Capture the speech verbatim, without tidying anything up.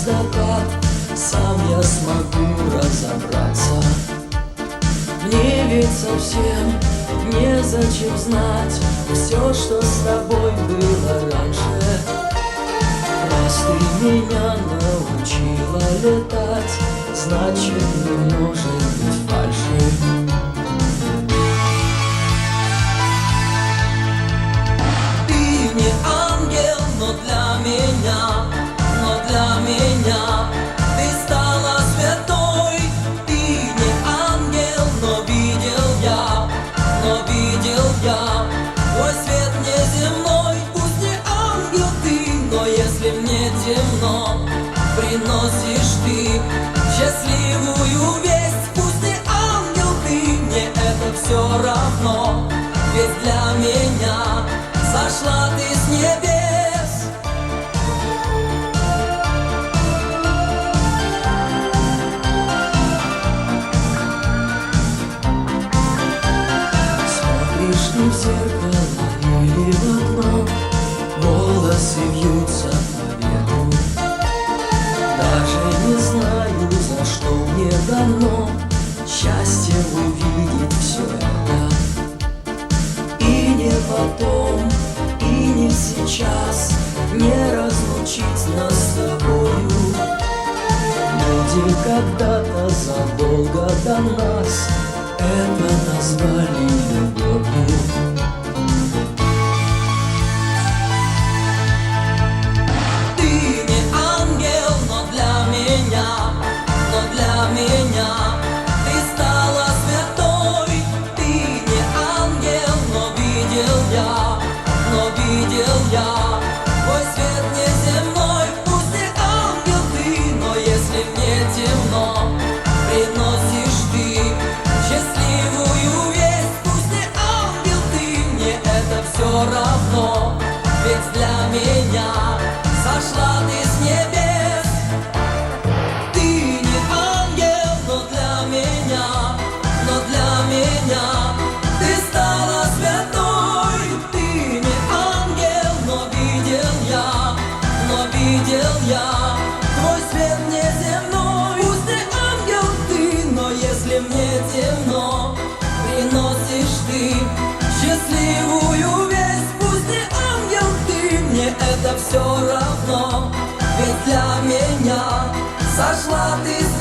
закат, сам я смогу разобраться. Мне ведь совсем незачем знать все, что с тобой было раньше. Раз ты меня научила летать, значит, не может быть фальши. Ты не ангел, но для меня, но для меня ты стала святой. Ты не ангел, но видел я, но видел я твой свет неземной. Пусть не ангел ты, но если мне темно, приносишь ты счастливую весть. Пусть не ангел ты, мне это все равно, ведь для меня сошла ты с небес. Смотришь ты в зеркало или в окно, волосы вьются по ветру. Даже не знаю, за что мне дано счастье увидеть все это. И не потом, и не сейчас не разлучить нас с тобою. Люди когда-то задолго до нас это назвали любовью. Ты не ангел, но для меня, но для меня ты стала святой. Ты не ангел, но видел я, но видел я твой свет неземной. Пусть не ангел ты, но если мне темно, приносишь ты счастливую весть. Пусть не ангел ты, мне это все равно, ведь для меня сошла ты с небес. Ты не ангел, но для меня, но для меня ты стала святой. Ты не ангел, но видел я, но видел я твой свет неземной. Пусть не ангел ты, но если мне темно, приносишь ты счастливую весть. Пусть не ангел ты, мне это все равно, ведь для меня сошла ты с